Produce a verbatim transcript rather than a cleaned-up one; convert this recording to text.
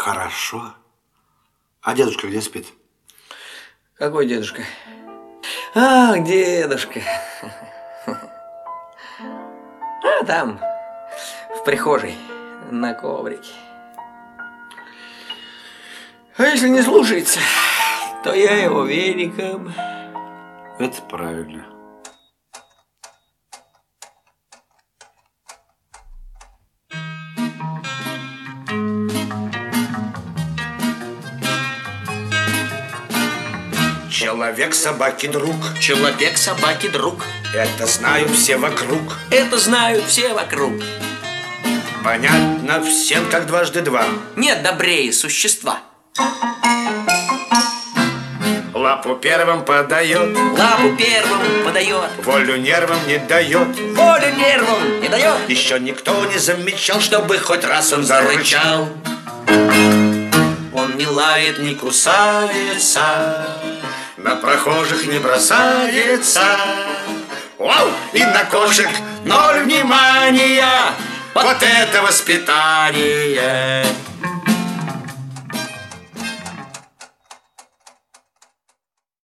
Хорошо. А дедушка где спит? Какой дедушка? Ах, дедушка. А там, в прихожей, на коврике. А если не слушается, то я его веником. Это правильно. Человек собаки друг. Человек собаки друг. Это знают все вокруг. Это знают все вокруг. Понятно всем, как дважды два. Нет добрее существа. Лапу первым подает. Лапу первым подает. Волю нервам не дает. Волю нервам не дает. Еще никто не замечал, чтобы хоть раз он зарычал. Он не лает, не Кусается, на прохожих не бросается. Вау! И на кошек ноль внимания. Вот это воспитание!